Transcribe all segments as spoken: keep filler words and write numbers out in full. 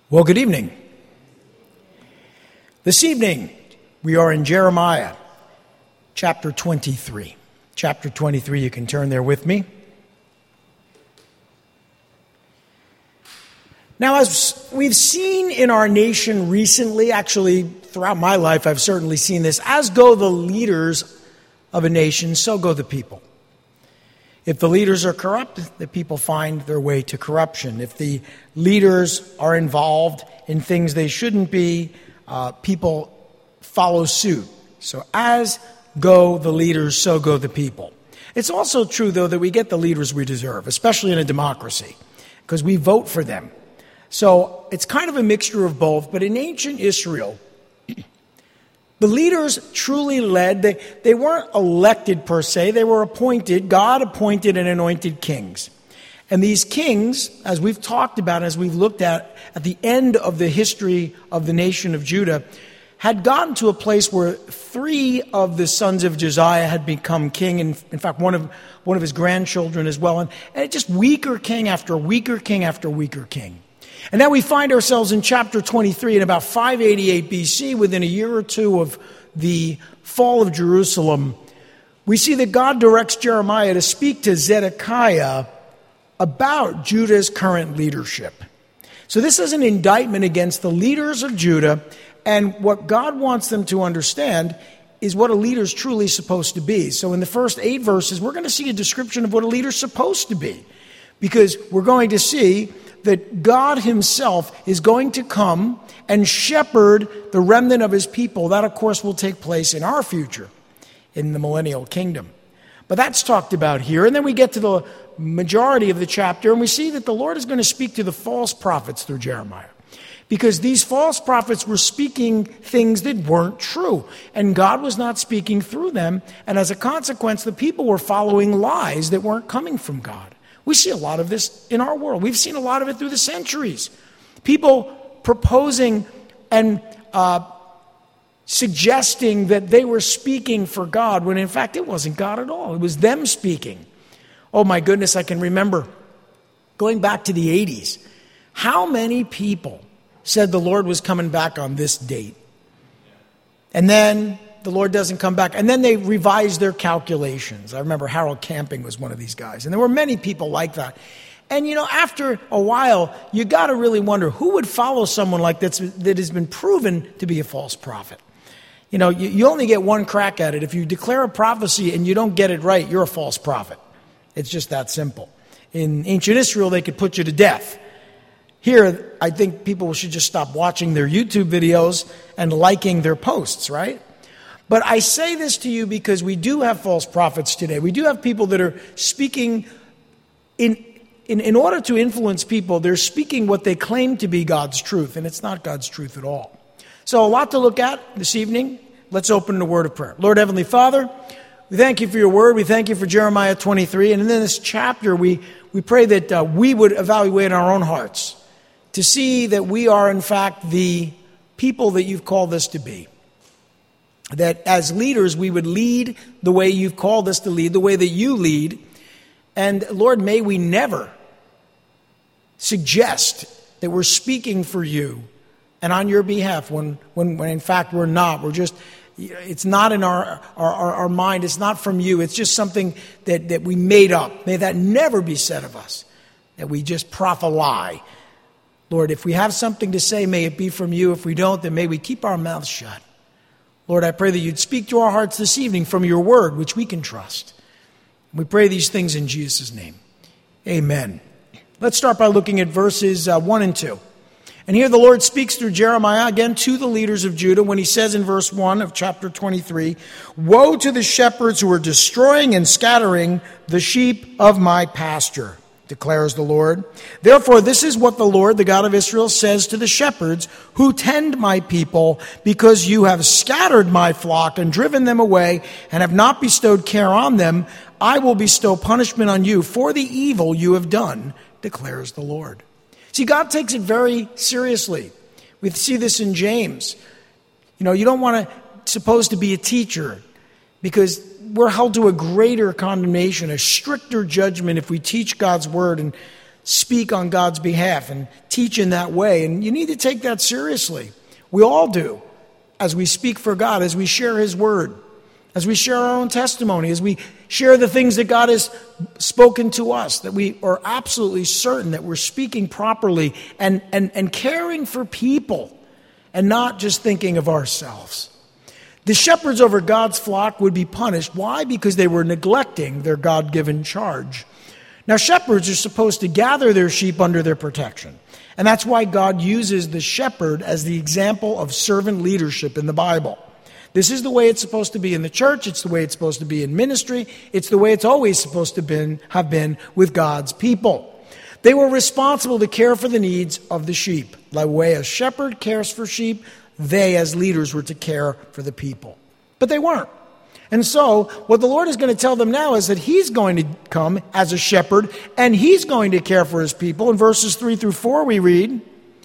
Well, good evening. This evening, we are in Jeremiah, chapter twenty-three. Chapter twenty-three, you can turn there with me. Now, as we've seen in our nation recently, actually, throughout my life, I've certainly seen this, as go the leaders of a nation, so go the people. If the leaders are corrupt, the people find their way to corruption. If the leaders are involved in things they shouldn't be, uh, people follow suit. So as go the leaders, so go the people. It's also true, though, that we get the leaders we deserve, especially in a democracy, because we vote for them. So it's kind of a mixture of both. But in ancient Israel, the leaders truly led. They, they weren't elected per se. They were appointed. God appointed and anointed kings. And these kings, as we've talked about, as we've looked at at the end of the history of the nation of Judah, had gotten to a place where three of the sons of Josiah had become king. And in fact, one of, one of his grandchildren as well. And, and it just weaker king after weaker king after weaker king. And now we find ourselves in chapter twenty-three in about five eighty-eight B C, within a year or two of the fall of Jerusalem. We see that God directs Jeremiah to speak to Zedekiah about Judah's current leadership. So this is an indictment against the leaders of Judah, and what God wants them to understand is what a leader's truly supposed to be. So in the first eight verses, we're going to see a description of what a leader's supposed to be, because we're going to see that God himself is going to come and shepherd the remnant of his people. That, of course, will take place in our future, in the millennial kingdom. But that's talked about here. And then we get to the majority of the chapter, and we see that the Lord is going to speak to the false prophets through Jeremiah. Because these false prophets were speaking things that weren't true. And God was not speaking through them. And as a consequence, the people were following lies that weren't coming from God. We see a lot of this in our world. We've seen a lot of it through the centuries. People proposing and uh, suggesting that they were speaking for God, when in fact it wasn't God at all. It was them speaking. Oh my goodness, I can remember going back to the eighties. How many people said the Lord was coming back on this date? And then the Lord doesn't come back. And then they revised their calculations. I remember Harold Camping was one of these guys. And there were many people like that. And, you know, after a while, you got to really wonder who would follow someone like that that has been proven to be a false prophet. You know, you, you only get one crack at it. If you declare a prophecy and you don't get it right, you're a false prophet. It's just that simple. In ancient Israel, they could put you to death. Here, I think people should just stop watching their YouTube videos and liking their posts, right? But I say this to you because we do have false prophets today. We do have people that are speaking, in, in, in order to influence people, they're speaking what they claim to be God's truth, and it's not God's truth at all. So a lot to look at this evening. Let's open the word of prayer. Lord Heavenly Father, we thank you for your word. We thank you for Jeremiah twenty-three. And in this chapter, we, we pray that uh, we would evaluate our own hearts to see that we are, in fact, the people that you've called us to be. That as leaders, we would lead the way you've called us to lead, the way that you lead. And Lord, may we never suggest that we're speaking for you and on your behalf when, when, when in fact we're not. We're just, it's not in our, our, our mind. It's not from you. It's just something that, that we made up. May that never be said of us, that we just prophesy. Lord, if we have something to say, may it be from you. If we don't, then may we keep our mouths shut. Lord, I pray that you'd speak to our hearts this evening from your word, which we can trust. We pray these things in Jesus' name. Amen. Let's start by looking at verses uh, one and two. And here the Lord speaks through Jeremiah again to the leaders of Judah when he says in verse one of chapter twenty-three, "Woe to the shepherds who are destroying and scattering the sheep of my pasture, declares the Lord. Therefore, this is what the Lord, the God of Israel, says to the shepherds who tend my people, because you have scattered my flock and driven them away and have not bestowed care on them, I will bestow punishment on you for the evil you have done, declares the Lord." See, God takes it very seriously. We see this in James. You know, you don't want to supposed to be a teacher because we're held to a greater condemnation, a stricter judgment if we teach God's word. And speak on God's behalf and teach in that way. And you need to take that seriously. We all do, as we speak for God, as we share his word, as we share our own testimony, as we share the things that God has spoken to us, that we are absolutely certain that we're speaking properly and, and, and caring for people and not just thinking of ourselves. The shepherds over God's flock would be punished. Why? Because they were neglecting their God-given charge. Now, shepherds are supposed to gather their sheep under their protection. And that's why God uses the shepherd as the example of servant leadership in the Bible. This is the way it's supposed to be in the church. It's the way it's supposed to be in ministry. It's the way it's always supposed to been, have been with God's people. They were responsible to care for the needs of the sheep. Like the way a shepherd cares for sheep, they as leaders were to care for the people. But they weren't. And so what the Lord is going to tell them now is that he's going to come as a shepherd and he's going to care for his people. In verses three through four we read,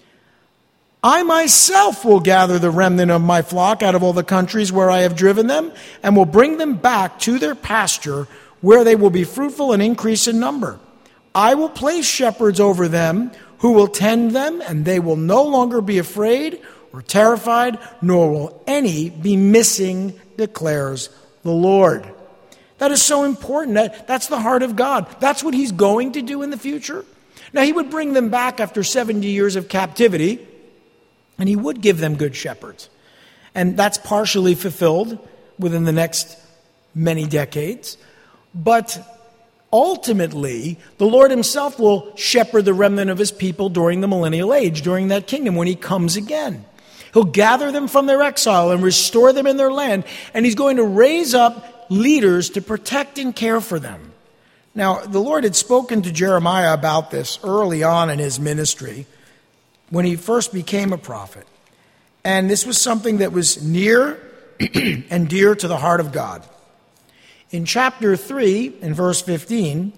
I myself will gather the remnant of my flock out of all the countries where I have driven them and will bring them back to their pasture where they will be fruitful and increase in number. I will place shepherds over them who will tend them, and they will no longer be afraid or terrified, nor will any be missing, declares the Lord. That is so important. That, that's the heart of God. That's what he's going to do in the future. Now, he would bring them back after seventy years of captivity, and he would give them good shepherds. And that's partially fulfilled within the next many decades. But ultimately, the Lord himself will shepherd the remnant of his people during the millennial age, during that kingdom, when he comes again. He'll gather them from their exile and restore them in their land, and he's going to raise up leaders to protect and care for them. Now, the Lord had spoken to Jeremiah about this early on in his ministry when he first became a prophet. And this was something that was near and dear to the heart of God. In chapter three, in verse fifteen,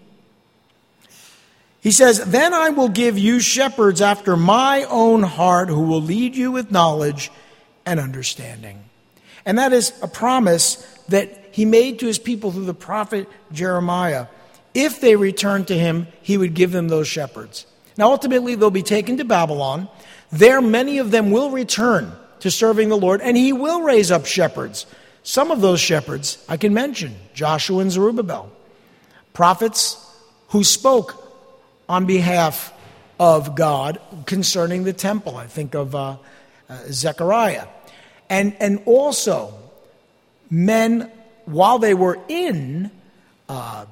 he says, Then I will give you shepherds after my own heart who will lead you with knowledge and understanding. And that is a promise that he made to his people through the prophet Jeremiah. If they returned to him, he would give them those shepherds. Now, ultimately, they'll be taken to Babylon. There, many of them will return to serving the Lord, and he will raise up shepherds. Some of those shepherds I can mention, Joshua and Zerubbabel, prophets who spoke on behalf of God concerning the temple. I think of uh, uh, Zechariah. And, and also, men, while they were in uh,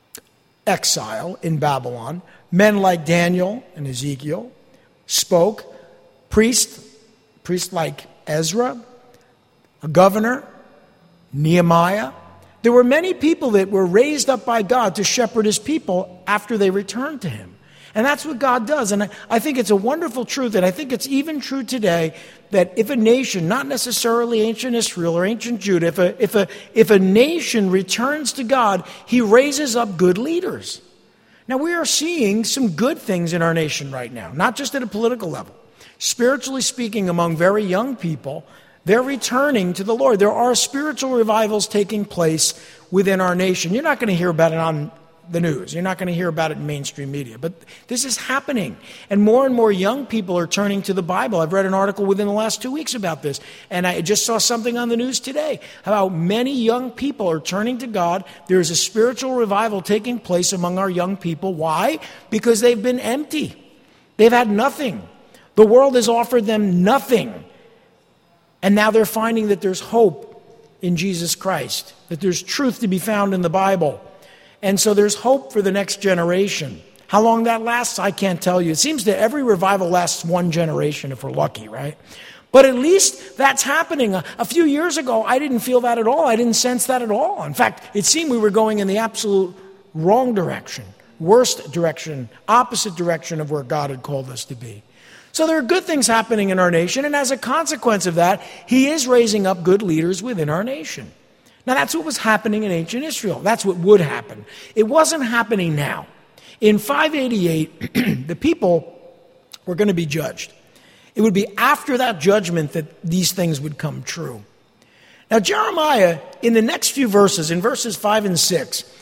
exile in Babylon, men like Daniel and Ezekiel spoke. Priest, priest like Ezra, a governor, Nehemiah. There were many people that were raised up by God to shepherd his people after they returned to him. And that's what God does. And I, I think it's a wonderful truth, and I think it's even true today, that if a nation, not necessarily ancient Israel or ancient Judah, if a, if a, if a nation returns to God, he raises up good leaders. Now, we are seeing some good things in our nation right now, not just at a political level. Spiritually speaking, among very young people, they're returning to the Lord. There are spiritual revivals taking place within our nation. You're not going to hear about it on the news. You're not going to hear about it in mainstream media. But this is happening. And more and more young people are turning to the Bible. I've read an article within the last two weeks about this. And I just saw something on the news today about many young people are turning to God. There's a spiritual revival taking place among our young people. Why? Because they've been empty. They've had nothing. The world has offered them nothing. And now they're finding that there's hope in Jesus Christ, that there's truth to be found in the Bible. And so there's hope for the next generation. How long that lasts, I can't tell you. It seems that every revival lasts one generation if we're lucky, right? But at least that's happening. A, a few years ago, I didn't feel that at all. I didn't sense that at all. In fact, it seemed we were going in the absolute wrong direction, worst direction, opposite direction of where God had called us to be. So there are good things happening in our nation, and as a consequence of that, he is raising up good leaders within our nation. Now, that's what was happening in ancient Israel. That's what would happen. It wasn't happening now. In five eighty-eight, the people were going to be judged. It would be after that judgment that these things would come true. Now, Jeremiah, in the next few verses, in verses five and six,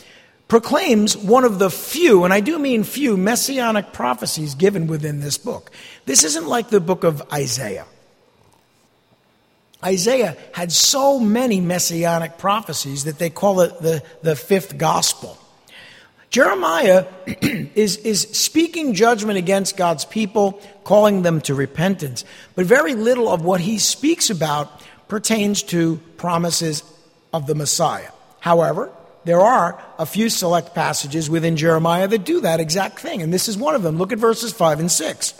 proclaims one of the few, and I do mean few, messianic prophecies given within this book. This isn't like the book of Isaiah. Isaiah had so many messianic prophecies that they call it the, the fifth gospel. Jeremiah is, is speaking judgment against God's people, calling them to repentance, but very little of what he speaks about pertains to promises of the Messiah. However, there are a few select passages within Jeremiah that do that exact thing, and this is one of them. Look at verses five and six.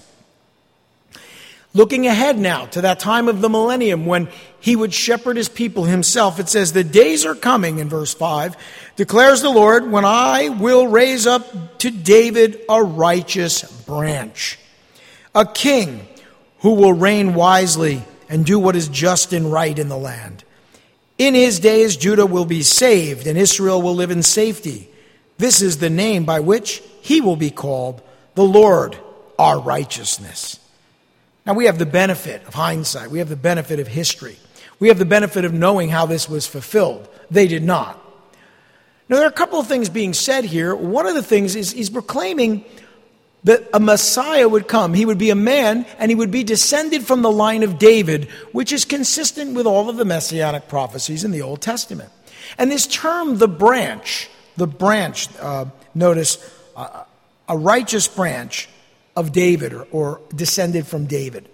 Looking ahead now to that time of the millennium when he would shepherd his people himself, it says, the days are coming, in verse five, declares the Lord, when I will raise up to David a righteous branch, a king who will reign wisely and do what is just and right in the land. In his days, Judah will be saved and Israel will live in safety. This is the name by which he will be called, the Lord, our righteousness. Now, we have the benefit of hindsight. We have the benefit of history. We have the benefit of knowing how this was fulfilled. They did not. Now, there are a couple of things being said here. One of the things is he's proclaiming that a Messiah would come. He would be a man, and he would be descended from the line of David, which is consistent with all of the messianic prophecies in the Old Testament. And this term, the branch, the branch, uh, notice, uh, a righteous branch of David, or, or descended from David.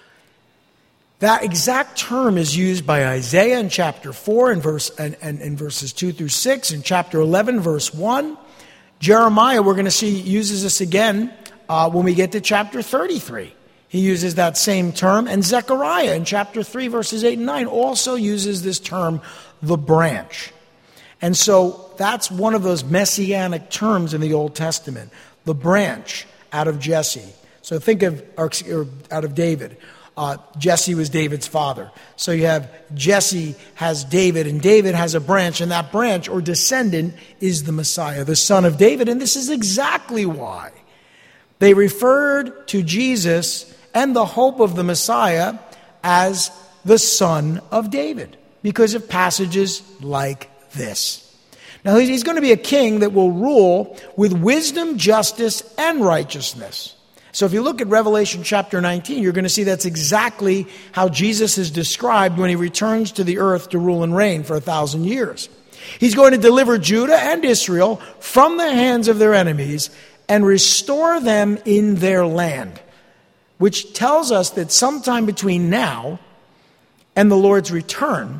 That exact term is used by Isaiah in chapter four and verse and, and, and verses two through six, in chapter eleven, verse one. Jeremiah, we're going to see, uses this again uh, when we get to chapter thirty-three. He uses that same term. And Zechariah in chapter three, verses eight and nine also uses this term, the branch. And so that's one of those messianic terms in the Old Testament, the branch out of Jesse. So think of, or, or out of David. Uh, Jesse was David's father. So you have Jesse has David, and David has a branch, and that branch or descendant is the Messiah, the son of David. And this is exactly why they referred to Jesus and the hope of the Messiah as the son of David, because of passages like this. Now, he's going to be a king that will rule with wisdom, justice, and righteousness. So if you look at Revelation chapter nineteen, you're going to see that's exactly how Jesus is described when he returns to the earth to rule and reign for a thousand years. He's going to deliver Judah and Israel from the hands of their enemies and restore them in their land, which tells us that sometime between now and the Lord's return,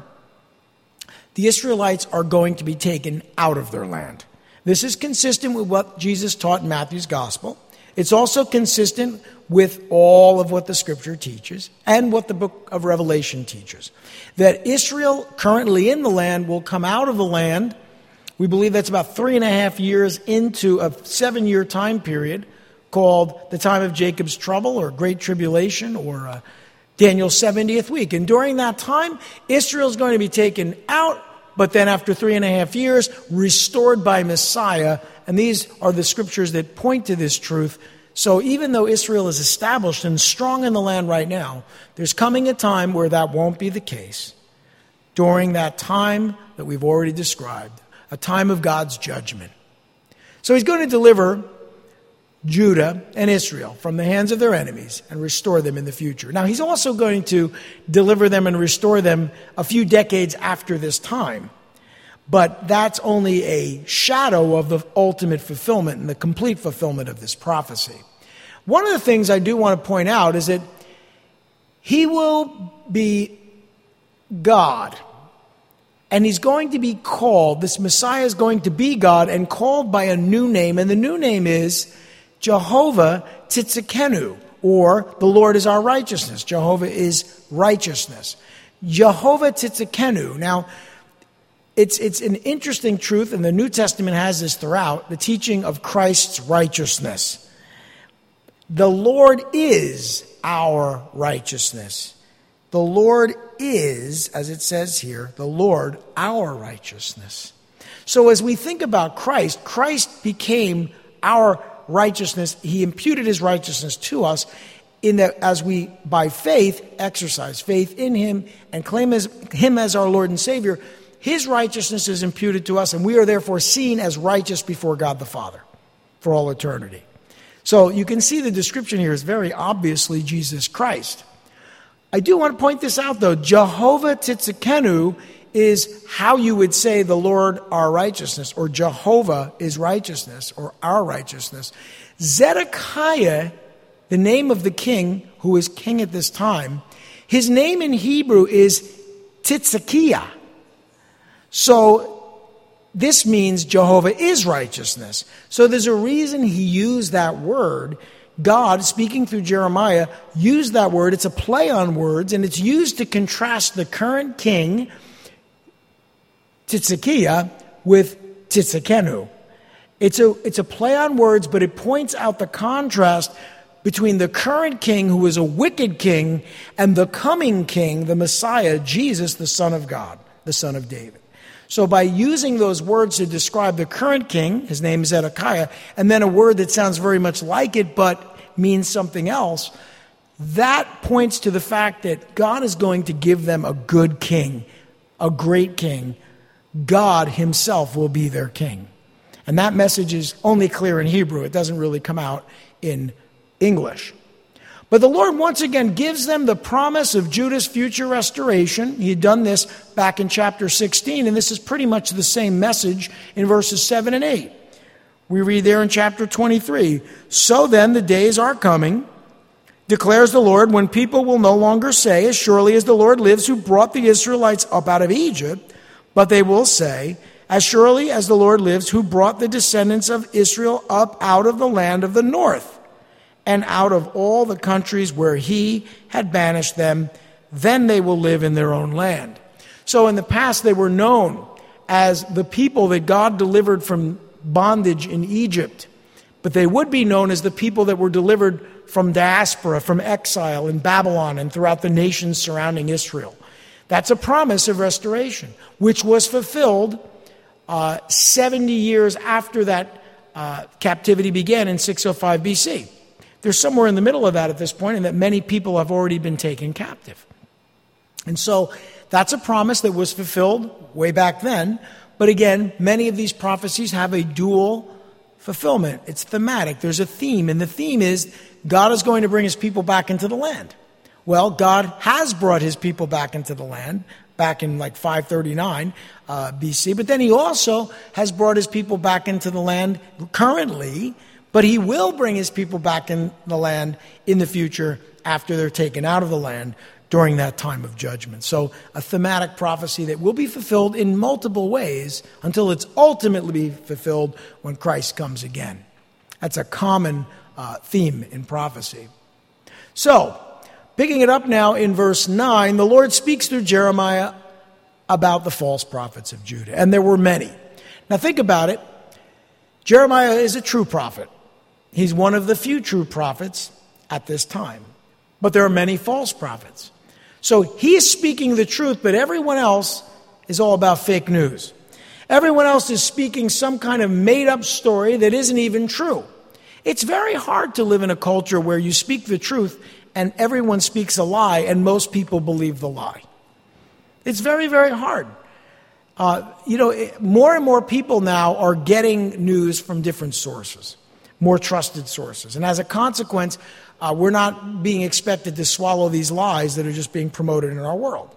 the Israelites are going to be taken out of their land. This is consistent with what Jesus taught in Matthew's gospel. It's also consistent with all of what the scripture teaches and what the book of Revelation teaches. That Israel currently in the land will come out of the land. We believe that's about three and a half years into a seven-year time period called the time of Jacob's trouble, or Great Tribulation, or uh, Daniel's seventieth week. And during that time, Israel's going to be taken out, but then after three and a half years, restored by Messiah. And these are the scriptures that point to this truth. So even though Israel is established and strong in the land right now, there's coming a time where that won't be the case. During that time that we've already described, a time of God's judgment. So he's going to deliver Judah and Israel from the hands of their enemies and restore them in the future. Now, he's also going to deliver them and restore them a few decades after this time. But that's only a shadow of the ultimate fulfillment and the complete fulfillment of this prophecy. One of the things I do want to point out is that he will be God. And he's going to be called, this Messiah is going to be God and called by a new name. And the new name is Jehovah Tzidkenu, or the Lord is our righteousness. Jehovah is righteousness. Jehovah Tzidkenu. Now, it's, it's an interesting truth, and the New Testament has this throughout, the teaching of Christ's righteousness. The Lord is our righteousness. The Lord is, as it says here, the Lord our righteousness. So as we think about Christ, Christ became our righteousness. He imputed his righteousness to us in that as we, by faith, exercise faith in him and claim as, him as our Lord and Savior, his righteousness is imputed to us, and we are therefore seen as righteous before God the Father for all eternity. So you can see the description here is very obviously Jesus Christ. I do want to point this out, though. Jehovah Tzidkenu is how you would say the Lord our righteousness, or Jehovah is righteousness, or our righteousness. Zedekiah, the name of the king, who is king at this time, his name in Hebrew is Tzidkiah. So this means Jehovah is righteousness. So there's a reason he used that word. God, speaking through Jeremiah, used that word. It's a play on words, and it's used to contrast the current king, Tzidkiah, with Tzidkenu. It's a, it's a play on words, but it points out the contrast between the current king, who is a wicked king, and the coming king, the Messiah, Jesus, the Son of God, the Son of David. So by using those words to describe the current king, his name is Zedekiah, and then a word that sounds very much like it but means something else, that points to the fact that God is going to give them a good king, a great king. God himself will be their king. And that message is only clear in Hebrew. It doesn't really come out in English. But the Lord once again gives them the promise of Judah's future restoration. He had done this back in chapter sixteen, and this is pretty much the same message in verses seven and eight. We read there in chapter twenty-three, "So then the days are coming, declares the Lord, when people will no longer say, as surely as the Lord lives who brought the Israelites up out of Egypt, but they will say, as surely as the Lord lives who brought the descendants of Israel up out of the land of the north, and out of all the countries where he had banished them, then they will live in their own land." So in the past, they were known as the people that God delivered from bondage in Egypt. But they would be known as the people that were delivered from diaspora, from exile in Babylon and throughout the nations surrounding Israel. That's a promise of restoration, which was fulfilled uh, seventy years after that uh, captivity began in six oh five B C. They're somewhere in the middle of that at this point, and that many people have already been taken captive. And so that's a promise that was fulfilled way back then. But again, many of these prophecies have a dual fulfillment. It's thematic. There's a theme, and the theme is God is going to bring his people back into the land. Well, God has brought his people back into the land back in like five thirty-nine uh, B C, but then he also has brought his people back into the land currently. But he will bring his people back in the land in the future after they're taken out of the land during that time of judgment. So a thematic prophecy that will be fulfilled in multiple ways until it's ultimately fulfilled when Christ comes again. That's a common uh, theme in prophecy. So, picking it up now in verse nine, the Lord speaks through Jeremiah about the false prophets of Judah. And there were many. Now think about it. Jeremiah is a true prophet. He's one of the few true prophets at this time. But there are many false prophets. So he is speaking the truth, but everyone else is all about fake news. Everyone else is speaking some kind of made-up story that isn't even true. It's very hard to live in a culture where you speak the truth and everyone speaks a lie and most people believe the lie. It's very, very hard. Uh, you know, more and more people now are getting news from different sources, more trusted sources. And as a consequence, uh, we're not being expected to swallow these lies that are just being promoted in our world.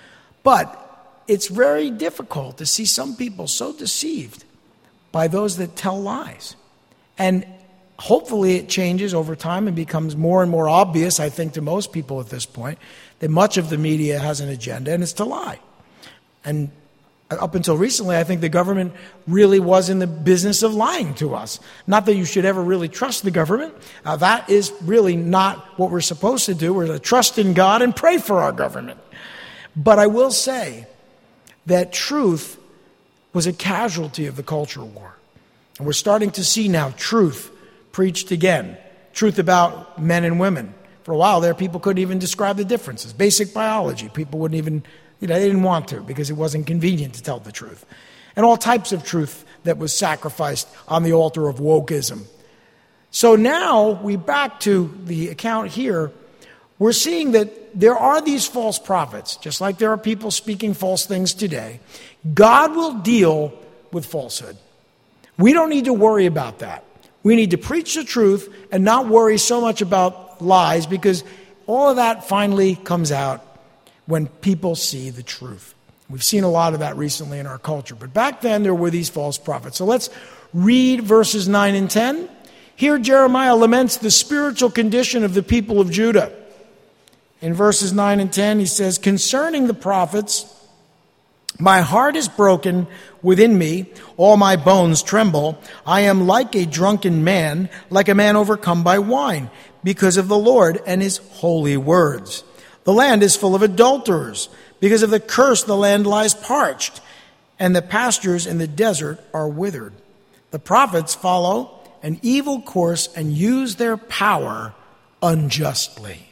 But it's very difficult to see some people so deceived by those that tell lies. And hopefully it changes over time and becomes more and more obvious, I think, to most people at this point, that much of the media has an agenda, and it's to lie. And up until recently, I think the government really was in the business of lying to us. Not that you should ever really trust the government. Uh, that is really not what we're supposed to do. We're to trust in God and pray for our government. But I will say that truth was a casualty of the culture war. And we're starting to see now truth preached again. Truth about men and women. For a while there, people couldn't even describe the differences. Basic biology, people wouldn't even... You know, they didn't want to because it wasn't convenient to tell the truth. And all types of truth that was sacrificed on the altar of wokeism. So now we back to the account here. We're seeing that there are these false prophets, just like there are people speaking false things today. God will deal with falsehood. We don't need to worry about that. We need to preach the truth and not worry so much about lies, because all of that finally comes out when people see the truth. We've seen a lot of that recently in our culture. But back then, there were these false prophets. So let's read verses nine and ten. Here, Jeremiah laments the spiritual condition of the people of Judah. In verses nine and ten, he says, "Concerning the prophets, my heart is broken within me, all my bones tremble. I am like a drunken man, like a man overcome by wine, because of the Lord and his holy words. The land is full of adulterers. Because of the curse, the land lies parched, and the pastures in the desert are withered. The prophets follow an evil course and use their power unjustly."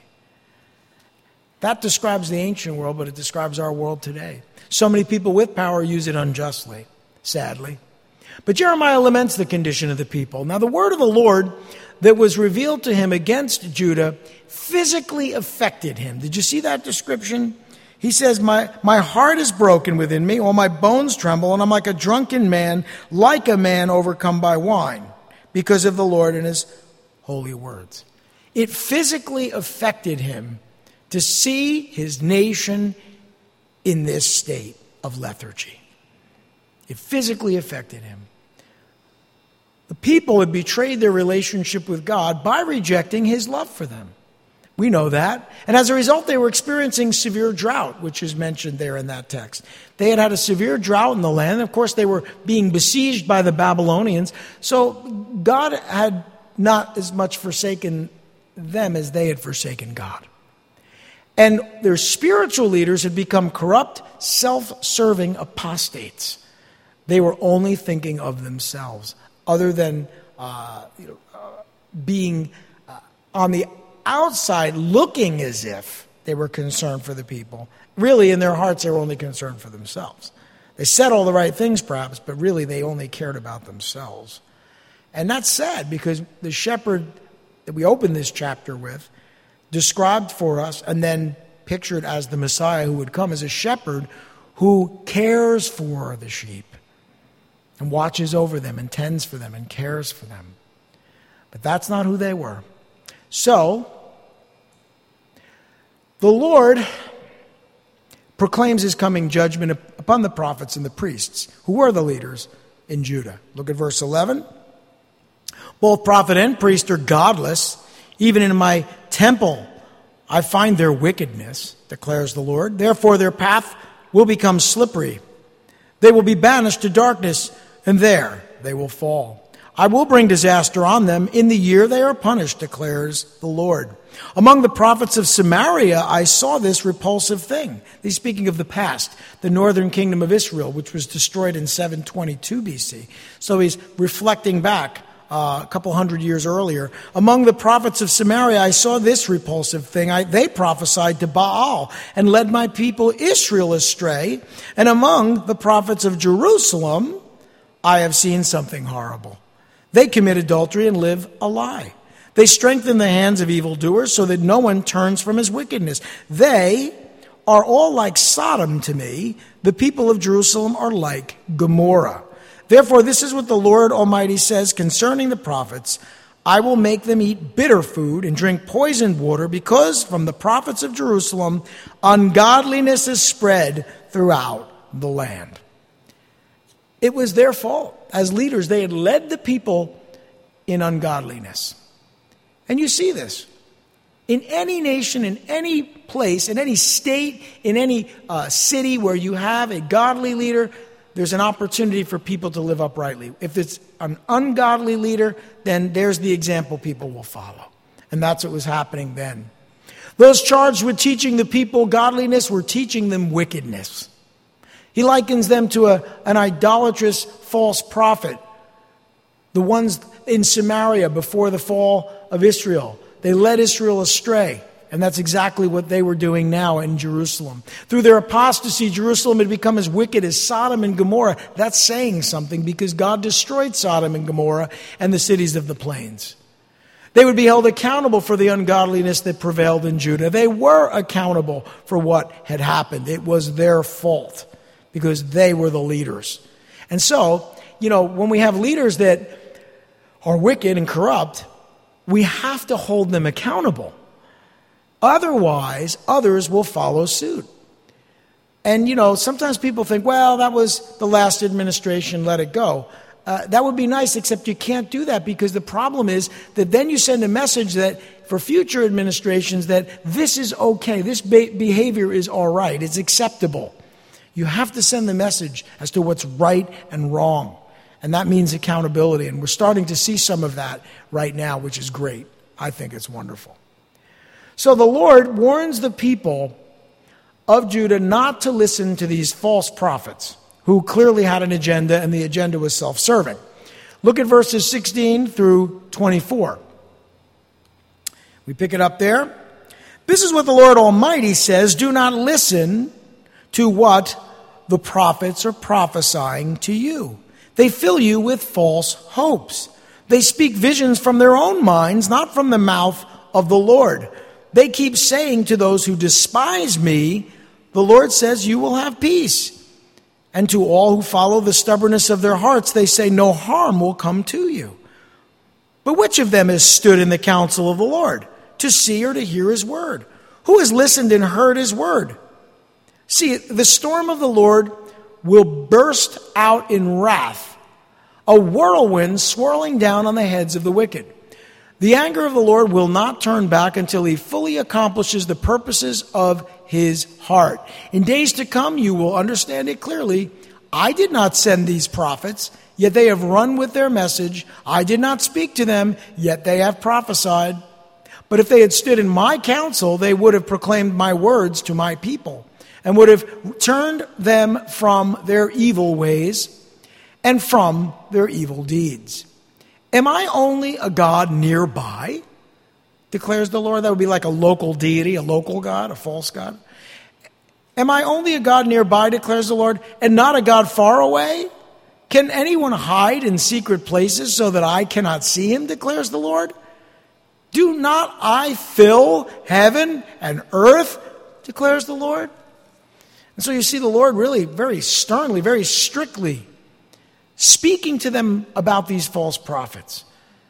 That describes the ancient world, but it describes our world today. So many people with power use it unjustly, sadly. But Jeremiah laments the condition of the people. Now, the word of the Lord that was revealed to him against Judah physically affected him. Did you see that description? He says, my, my heart is broken within me, all my bones tremble, and I'm like a drunken man, like a man overcome by wine, because of the Lord and his holy words. It physically affected him to see his nation in this state of lethargy. It physically affected him. The people had betrayed their relationship with God by rejecting his love for them. We know that. And as a result, they were experiencing severe drought, which is mentioned there in that text. They had had a severe drought in the land. Of course, they were being besieged by the Babylonians. So God had not as much forsaken them as they had forsaken God. And their spiritual leaders had become corrupt, self-serving apostates. They were only thinking of themselves, other than uh, you know, uh, being uh, on the outside looking as if they were concerned for the people. Really, in their hearts, they were only concerned for themselves. They said all the right things, perhaps, but really they only cared about themselves. And that's sad, because the shepherd that we opened this chapter with, described for us and then pictured as the Messiah who would come, as a shepherd who cares for the sheep and watches over them and tends for them and cares for them. But that's not who they were. So, the Lord proclaims his coming judgment upon the prophets and the priests, who were the leaders in Judah. Look at verse eleven. "Both prophet and priest are godless. Even in my temple I find their wickedness, declares the Lord. Therefore their path will become slippery. They will be banished to darkness, and there they will fall. I will bring disaster on them in the year they are punished, declares the Lord. Among the prophets of Samaria, I saw this repulsive thing." He's speaking of the past, the northern kingdom of Israel, which was destroyed in seven twenty-two B C. So he's reflecting back uh, a couple hundred years earlier. "Among the prophets of Samaria, I saw this repulsive thing. I, they prophesied to Baal and led my people Israel astray. And among the prophets of Jerusalem, I have seen something horrible. They commit adultery and live a lie. They strengthen the hands of evildoers so that no one turns from his wickedness. They are all like Sodom to me. The people of Jerusalem are like Gomorrah. Therefore, this is what the Lord Almighty says concerning the prophets. I will make them eat bitter food and drink poisoned water, because from the prophets of Jerusalem, ungodliness is spread throughout the land." It was their fault. As leaders, they had led the people in ungodliness. And you see this. In any nation, in any place, in any state, in any uh, city where you have a godly leader, there's an opportunity for people to live uprightly. If it's an ungodly leader, then there's the example people will follow. And that's what was happening then. Those charged with teaching the people godliness were teaching them wickedness. He likens them to a, an idolatrous false prophet. The ones in Samaria before the fall of Israel. They led Israel astray. And that's exactly what they were doing now in Jerusalem. Through their apostasy, Jerusalem had become as wicked as Sodom and Gomorrah. That's saying something, because God destroyed Sodom and Gomorrah and the cities of the plains. They would be held accountable for the ungodliness that prevailed in Judah. They were accountable for what had happened. It was their fault because they were the leaders. And so, you know, when we have leaders that are wicked and corrupt, we have to hold them accountable. Otherwise, others will follow suit. And, you know, sometimes people think, well, that was the last administration, let it go. Uh, that would be nice, except you can't do that because the problem is that then you send a message that for future administrations that this is okay, this be- behavior is all right, it's acceptable. You have to send the message as to what's right and wrong. And that means accountability. And we're starting to see some of that right now, which is great. I think it's wonderful. So the Lord warns the people of Judah not to listen to these false prophets who clearly had an agenda, and the agenda was self-serving. Look at verses sixteen through twenty-four. We pick it up there. This is what the Lord Almighty says, do not listen to what the prophets are prophesying to you. They fill you with false hopes. They speak visions from their own minds, not from the mouth of the Lord. They keep saying to those who despise me, the Lord says, you will have peace. And to all who follow the stubbornness of their hearts, they say, no harm will come to you. But which of them has stood in the counsel of the Lord to see or to hear his word? Who has listened and heard his word? See, the storm of the Lord will burst out in wrath, a whirlwind swirling down on the heads of the wicked. The anger of the Lord will not turn back until he fully accomplishes the purposes of his heart. In days to come, you will understand it clearly. I did not send these prophets, yet they have run with their message. I did not speak to them, yet they have prophesied. But if they had stood in my counsel, they would have proclaimed my words to my people and would have turned them from their evil ways and from their evil deeds. Am I only a God nearby? Declares the Lord. That would be like a local deity, a local God, a false God. Am I only a God nearby, declares the Lord, and not a God far away? Can anyone hide in secret places so that I cannot see him, declares the Lord? Do not I fill heaven and earth, declares the Lord? And so you see the Lord really very sternly, very strictly speaking to them about these false prophets.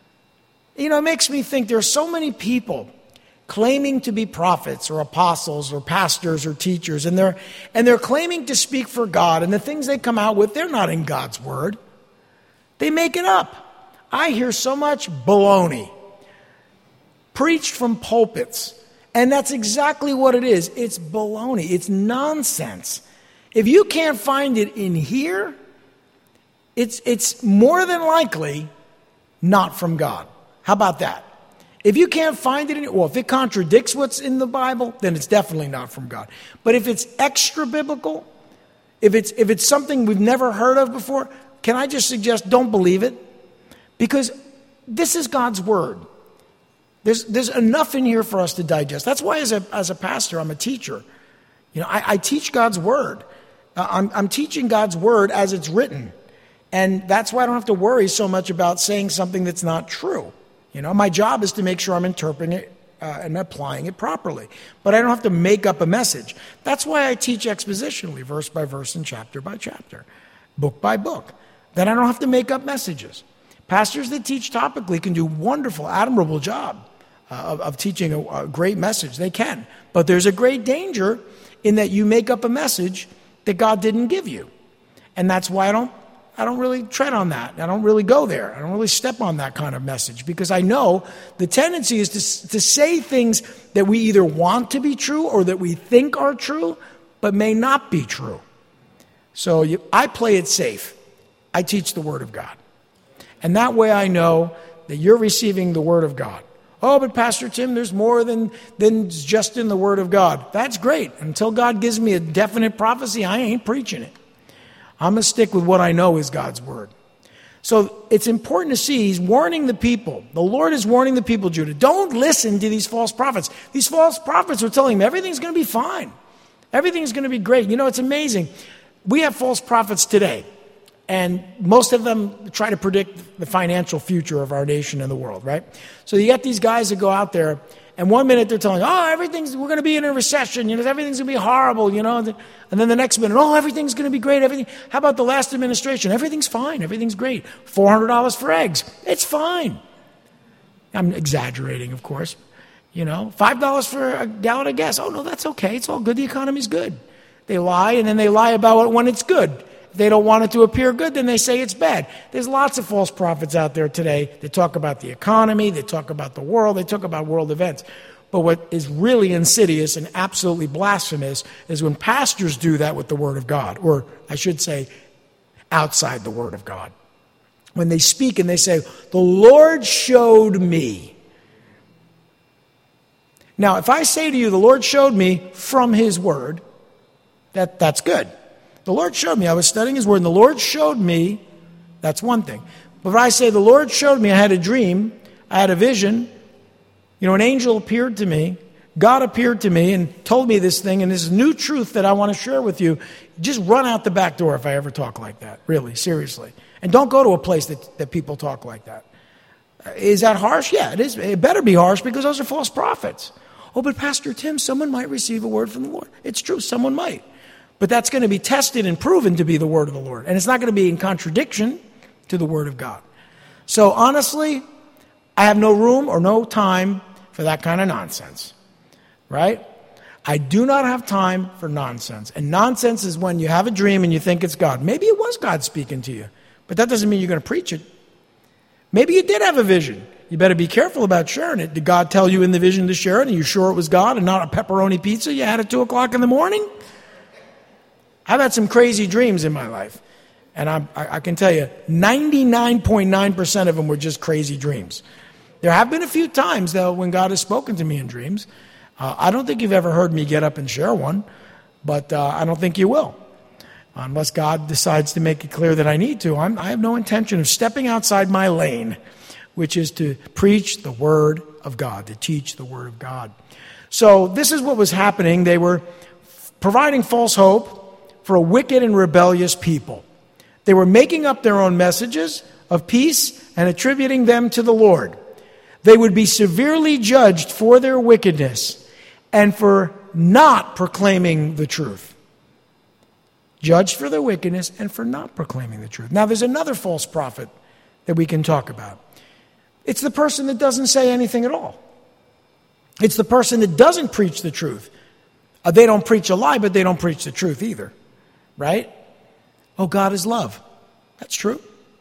You know, it makes me think there are so many people claiming to be prophets or apostles or pastors or teachers, and they're and they're claiming to speak for God, and the things they come out with, they're not in God's word. They make it up. I hear so much baloney preached from pulpits, and that's exactly what it is. It's baloney. It's nonsense. If you can't find it in here, it's it's more than likely not from God. How about that? If you can't find it in, well, if it contradicts what's in the Bible, then it's definitely not from God. But if it's extra biblical, if it's if it's something we've never heard of before, can I just suggest don't believe it? Because this is God's word. There's there's enough in here for us to digest. That's why as a as a pastor, I'm a teacher. You know, I, I teach God's word. Uh, I'm I'm teaching God's word as it's written. And that's why I don't have to worry so much about saying something that's not true. You know, my job is to make sure I'm interpreting it uh, and applying it properly. But I don't have to make up a message. That's why I teach expositionally, verse by verse and chapter by chapter, book by book. Then I don't have to make up messages. Pastors that teach topically can do a wonderful, admirable job uh, of, of teaching a, a great message. They can. But there's a great danger in that you make up a message that God didn't give you. And that's why I don't I don't really tread on that. I don't really go there. I don't really step on that kind of message because I know the tendency is to, to say things that we either want to be true or that we think are true, but may not be true. So you, I play it safe. I teach the Word of God. And that way I know that you're receiving the Word of God. Oh, but Pastor Tim, there's more than, than just in the Word of God. That's great. Until God gives me a definite prophecy, I ain't preaching it. I'm going to stick with what I know is God's word. So it's important to see he's warning the people. The Lord is warning the people, Judah. Don't listen to these false prophets. These false prophets are telling them everything's going to be fine. Everything's going to be great. You know, it's amazing. We have false prophets today. And most of them try to predict the financial future of our nation and the world, right? So you get these guys that go out there, and one minute they're telling, oh, everything's, we're going to be in a recession, you know, everything's going to be horrible, you know. And then the next minute, oh, everything's going to be great. Everything. How about the last administration? Everything's fine. Everything's great. four hundred dollars for eggs. It's fine. I'm exaggerating, of course. You know, five dollars for a gallon of gas. Oh, no, that's okay. It's all good. The economy's good. They lie, and then they lie about it when it's good. If they don't want it to appear good, then they say it's bad. There's lots of false prophets out there today. They talk about the economy. They talk about the world. They talk about world events. But what is really insidious and absolutely blasphemous is when pastors do that with the Word of God, or I should say, outside the Word of God. When they speak and they say, the Lord showed me. Now, if I say to you, the Lord showed me from His Word, that, that's good. The Lord showed me. I was studying His Word, and the Lord showed me. That's one thing. But if I say, the Lord showed me, I had a dream, I had a vision, you know, an angel appeared to me, God appeared to me and told me this thing, and this new truth that I want to share with you, just run out the back door if I ever talk like that, really, seriously. And don't go to a place that, that people talk like that. Is that harsh? Yeah, it is. It better be harsh because those are false prophets. Oh, but Pastor Tim, someone might receive a word from the Lord. It's true, someone might. But that's going to be tested and proven to be the word of the Lord. And it's not going to be in contradiction to the word of God. So honestly, I have no room or no time for that kind of nonsense. Right? I do not have time for nonsense. And nonsense is when you have a dream and you think it's God. Maybe it was God speaking to you. But that doesn't mean you're going to preach it. Maybe you did have a vision. You better be careful about sharing it. Did God tell you in the vision to share it? Are you sure it was God and not a pepperoni pizza you had at two o'clock in the morning? I've had some crazy dreams in my life. And I, I can tell you, ninety-nine point nine percent of them were just crazy dreams. There have been a few times, though, when God has spoken to me in dreams. Uh, I don't think you've ever heard me get up and share one, but uh, I don't think you will. Unless God decides to make it clear that I need to. I'm, I have no intention of stepping outside my lane, which is to preach the Word of God, to teach the Word of God. So this is what was happening. They were providing false hope for a wicked and rebellious people. They were making up their own messages of peace and attributing them to the Lord. They would be severely judged for their wickedness and for not proclaiming the truth. Judged for their wickedness and for not proclaiming the truth. Now, there's another false prophet that we can talk about. It's the person that doesn't say anything at all. It's the person that doesn't preach the truth. Uh, they don't preach a lie, but they don't preach the truth either. Right? Oh, God is love. That's true.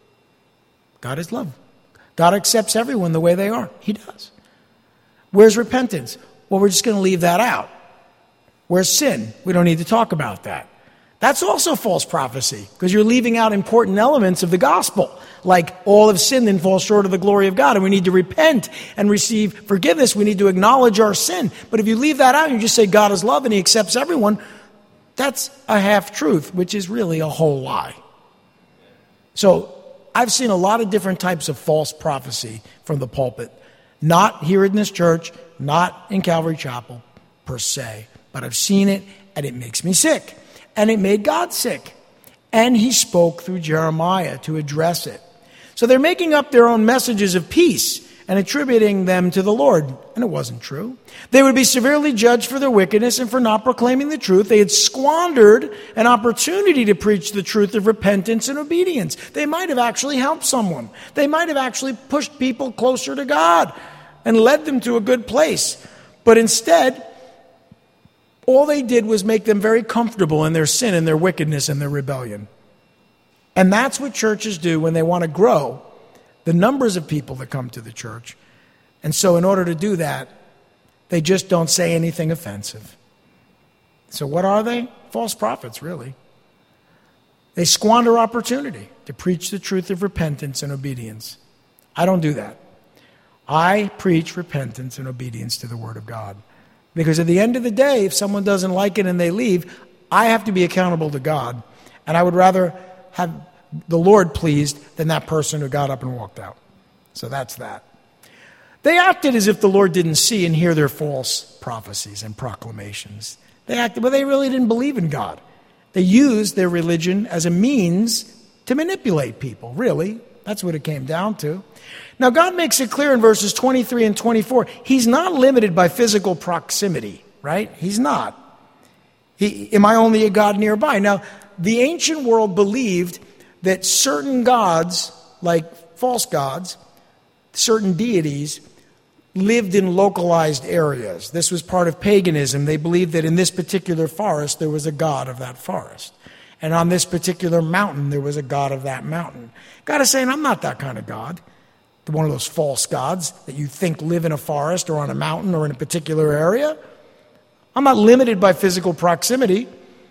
God is love. God accepts everyone the way they are. He does. Where's repentance? Well, we're just going to leave that out. Where's sin? We don't need to talk about that. That's also false prophecy because you're leaving out important elements of the gospel, like all have sinned and fall short of the glory of God, and we need to repent and receive forgiveness. We need to acknowledge our sin. But if you leave that out and you just say God is love and He accepts everyone, that's a half-truth, which is really a whole lie. So I've seen a lot of different types of false prophecy from the pulpit. Not here in this church, not in Calvary Chapel, per se. But I've seen it, and it makes me sick. And it made God sick. And He spoke through Jeremiah to address it. So they're making up their own messages of peace and attributing them to the Lord. And it wasn't true. They would be severely judged for their wickedness and for not proclaiming the truth. They had squandered an opportunity to preach the truth of repentance and obedience. They might have actually helped someone. They might have actually pushed people closer to God and led them to a good place. But instead, all they did was make them very comfortable in their sin and their wickedness and their rebellion. And that's what churches do when they want to grow the numbers of people that come to the church. And so in order to do that, they just don't say anything offensive. So what are they? False prophets, really. They squander opportunity to preach the truth of repentance and obedience. I don't do that. I preach repentance and obedience to the Word of God. Because at the end of the day, if someone doesn't like it and they leave, I have to be accountable to God. And I would rather have the Lord pleased than that person who got up and walked out. So that's that. They acted as if the Lord didn't see and hear their false prophecies and proclamations. They acted, but they really didn't believe in God. They used their religion as a means to manipulate people, really. That's what it came down to. Now, God makes it clear in verses twenty-three and twenty-four, he's not limited by physical proximity, right? He's not. He, am I only a God nearby? Now, the ancient world believed that certain gods, like false gods, certain deities, lived in localized areas. This was part of paganism. They believed that in this particular forest, there was a god of that forest. And on this particular mountain, there was a god of that mountain. God is saying, I'm not that kind of God. One of those false gods that you think live in a forest or on a mountain or in a particular area. I'm not limited by physical proximity.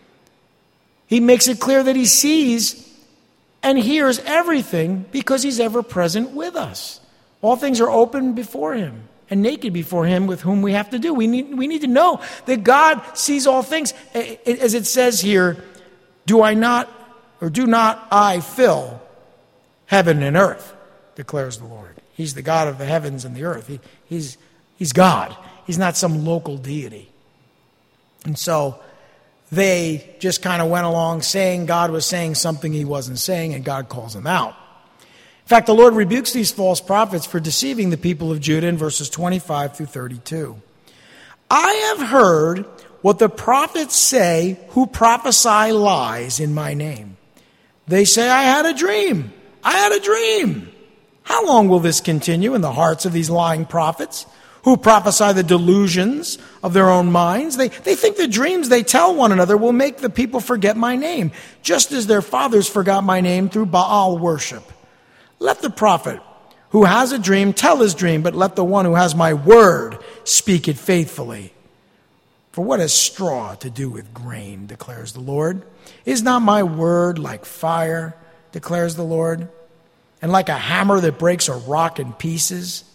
He makes it clear that he sees and hears everything because he's ever present with us. All things are open before him and naked before him with whom we have to do. We need, we need to know that God sees all things. As it says here, do I not, or do not I fill heaven and earth, declares the Lord. He's the God of the heavens and the earth. He, he's, he's God. He's not some local deity. And so they just kind of went along saying God was saying something he wasn't saying, and God calls them out. In fact, the Lord rebukes these false prophets for deceiving the people of Judah in verses twenty-five through thirty-two. I have heard what the prophets say who prophesy lies in my name. They say, I had a dream. I had a dream. How long will this continue in the hearts of these lying prophets who prophesy the delusions of their own minds? They, they think the dreams they tell one another will make the people forget my name, just as their fathers forgot my name through Baal worship. Let the prophet who has a dream tell his dream, but let the one who has my word speak it faithfully. For what has straw to do with grain, declares the Lord? Is not my word like fire, declares the Lord, and like a hammer that breaks a rock in pieces?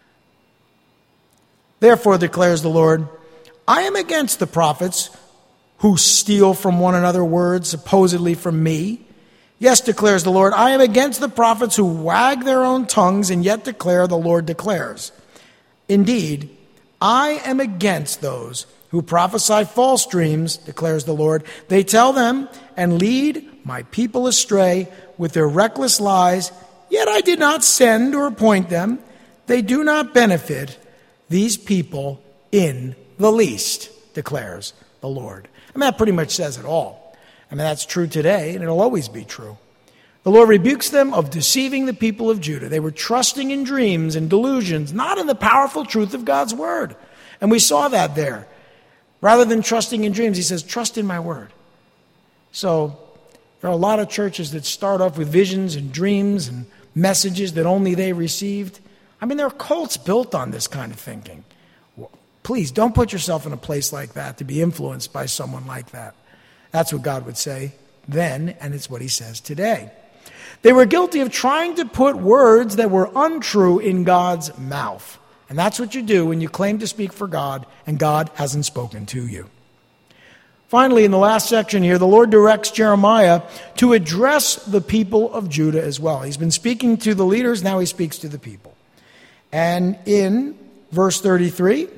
Therefore, declares the Lord, I am against the prophets who steal from one another words supposedly from me. Yes, declares the Lord, I am against the prophets who wag their own tongues and yet declare the Lord declares. Indeed, I am against those who prophesy false dreams, declares the Lord. They tell them and lead my people astray with their reckless lies, yet I did not send or appoint them. They do not benefit these people in the least, declares the Lord. I mean, that pretty much says it all. I mean, that's true today, and it'll always be true. The Lord rebukes them of deceiving the people of Judah. They were trusting in dreams and delusions, not in the powerful truth of God's word. And we saw that there. Rather than trusting in dreams, he says, trust in my word. So there are a lot of churches that start off with visions and dreams and messages that only they received. I mean, there are cults built on this kind of thinking. Please don't put yourself in a place like that to be influenced by someone like that. That's what God would say then, and it's what he says today. They were guilty of trying to put words that were untrue in God's mouth. And that's what you do when you claim to speak for God and God hasn't spoken to you. Finally, in the last section here, the Lord directs Jeremiah to address the people of Judah as well. He's been speaking to the leaders, now he speaks to the people. And in verse thirty-three,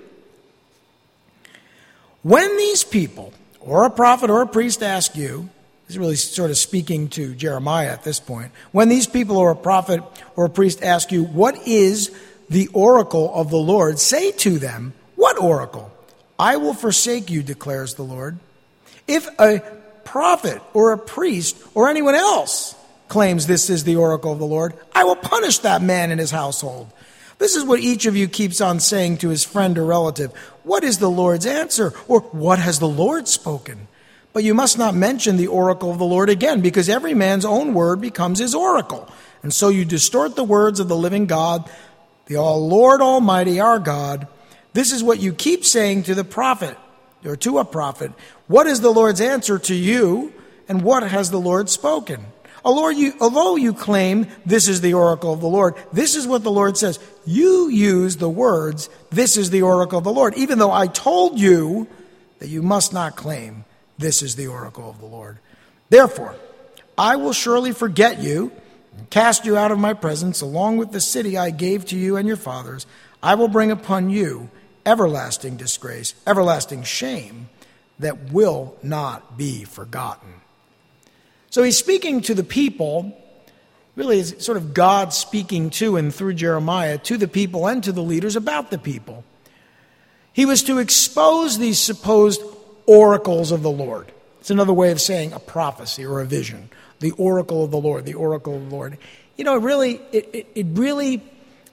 when these people, or a prophet or a priest ask you, he's really sort of speaking to Jeremiah at this point, when these people or a prophet or a priest ask you, what is the oracle of the Lord? Say to them, what oracle? I will forsake you, declares the Lord. If a prophet or a priest or anyone else claims this is the oracle of the Lord, I will punish that man and his household. This is what each of you keeps on saying to his friend or relative. What is the Lord's answer? Or what has the Lord spoken? But you must not mention the oracle of the Lord again, because every man's own word becomes his oracle. And so you distort the words of the living God, the Lord Almighty, our God. This is what you keep saying to the prophet, or to a prophet. What is the Lord's answer to you, and what has the Lord spoken? Although you, although you claim this is the oracle of the Lord, this is what the Lord says. You use the words, this is the oracle of the Lord, even though I told you that you must not claim this is the oracle of the Lord. Therefore, I will surely forget you and cast you out of my presence, along with the city I gave to you and your fathers. I will bring upon you everlasting disgrace, everlasting shame that will not be forgotten. So he's speaking to the people, really it's sort of God speaking to and through Jeremiah to the people and to the leaders about the people. He was to expose these supposed oracles of the Lord. It's another way of saying a prophecy or a vision. The oracle of the Lord, the oracle of the Lord. You know, it really, it, it, it really,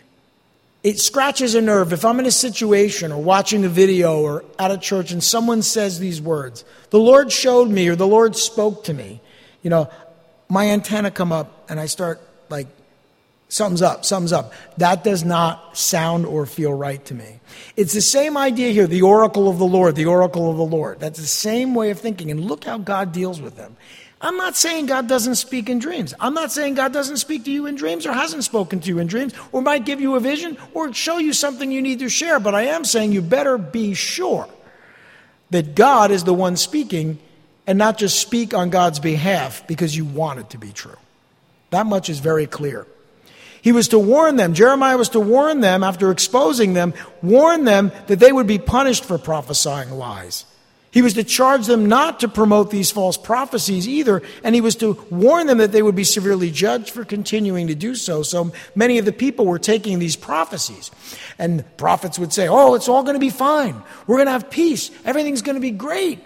it scratches a nerve. If I'm in a situation or watching a video or at a church and someone says these words, the Lord showed me or the Lord spoke to me, you know, my antenna come up and I start like, something's up, something's up. That does not sound or feel right to me. It's the same idea here, the oracle of the Lord, the oracle of the Lord. That's the same way of thinking. And look how God deals with them. I'm not saying God doesn't speak in dreams. I'm not saying God doesn't speak to you in dreams or hasn't spoken to you in dreams or might give you a vision or show you something you need to share. But I am saying you better be sure that God is the one speaking and not just speak on God's behalf because you want it to be true. That much is very clear. He was to warn them. Jeremiah was to warn them after exposing them, warn them that they would be punished for prophesying lies. He was to charge them not to promote these false prophecies either, and he was to warn them that they would be severely judged for continuing to do so. So many of the people were taking these prophecies, and prophets would say, oh, it's all going to be fine. We're going to have peace. Everything's going to be great.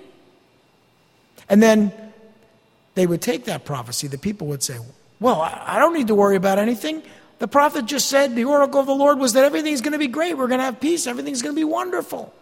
And then they would take that prophecy. The people would say, well, I don't need to worry about anything. The prophet just said the oracle of the Lord was that everything's going to be great. We're going to have peace. Everything's going to be wonderful.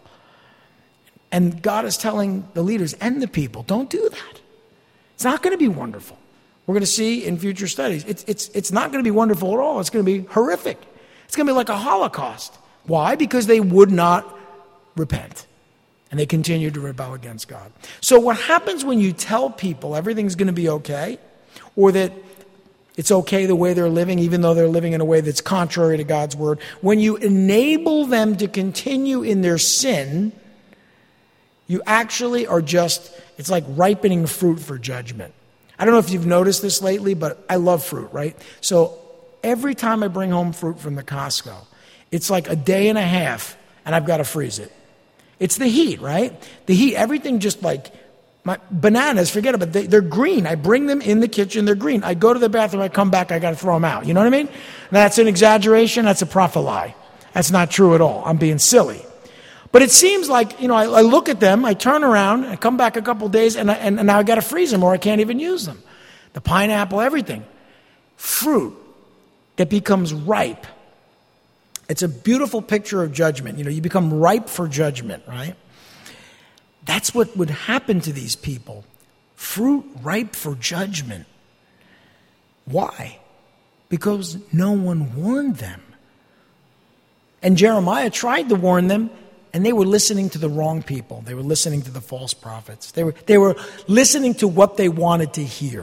And God is telling the leaders and the people, don't do that. It's not going to be wonderful. We're going to see in future studies. It's, it's, it's not going to be wonderful at all. It's going to be horrific. It's going to be like a Holocaust. Why? Because they would not repent. And they continued to rebel against God. So what happens when you tell people everything's going to be okay, or that it's okay the way they're living, even though they're living in a way that's contrary to God's word, when you enable them to continue in their sin, you actually are just, it's like ripening fruit for judgment. I don't know if you've noticed this lately, but I love fruit, right? So every time I bring home fruit from the Costco, it's like a day and a half, and I've got to freeze it. It's the heat, right? The heat, everything just like, my bananas, forget about it, they, they're green. I bring them in the kitchen, they're green. I go to the bathroom, I come back, I got to throw them out. You know what I mean? That's an exaggeration, that's a prophet lie. That's not true at all. I'm being silly. But it seems like, you know, I, I look at them, I turn around, I come back a couple of days, and, I, and, and now I got to freeze them or I can't even use them. The pineapple, everything. Fruit that becomes ripe. It's a beautiful picture of judgment. You know, you become ripe for judgment, right? That's what would happen to these people. Fruit ripe for judgment. Why? Because no one warned them. And Jeremiah tried to warn them, and they were listening to the wrong people. They were listening to the false prophets. They were, they were listening to what they wanted to hear.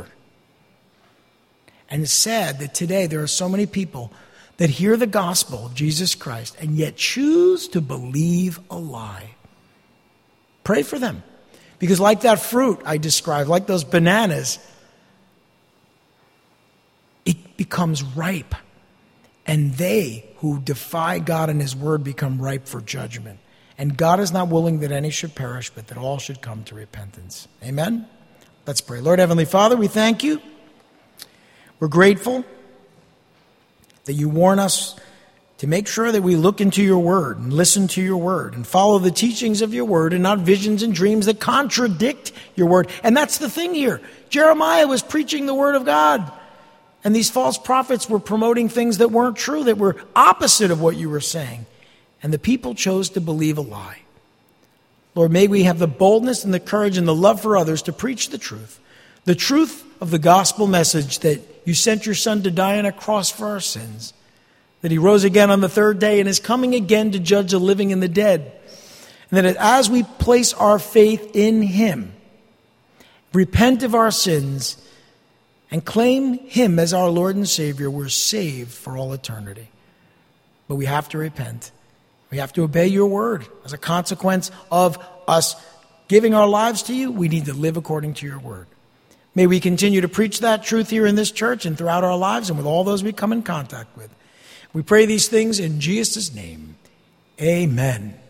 And it's sad that today there are so many people that hear the gospel of Jesus Christ and yet choose to believe a lie. Pray for them. Because like that fruit I described, like those bananas, it becomes ripe. And they who defy God and his word become ripe for judgment. And God is not willing that any should perish, but that all should come to repentance. Amen? Let's pray. Lord Heavenly Father, we thank you. We're grateful that you warn us to make sure that we look into your word and listen to your word and follow the teachings of your word and not visions and dreams that contradict your word. And that's the thing here. Jeremiah was preaching the word of God. And these false prophets were promoting things that weren't true, that were opposite of what you were saying. And the people chose to believe a lie. Lord, may we have the boldness and the courage and the love for others to preach the truth. The truth of the gospel message that you sent your son to die on a cross for our sins. That he rose again on the third day and is coming again to judge the living and the dead. And that as we place our faith in him, repent of our sins, and claim him as our Lord and Savior, we're saved for all eternity. But we have to repent. We have to obey your word. As a consequence of us giving our lives to you, we need to live according to your word. May we continue to preach that truth here in this church and throughout our lives and with all those we come in contact with. We pray these things in Jesus' name. Amen.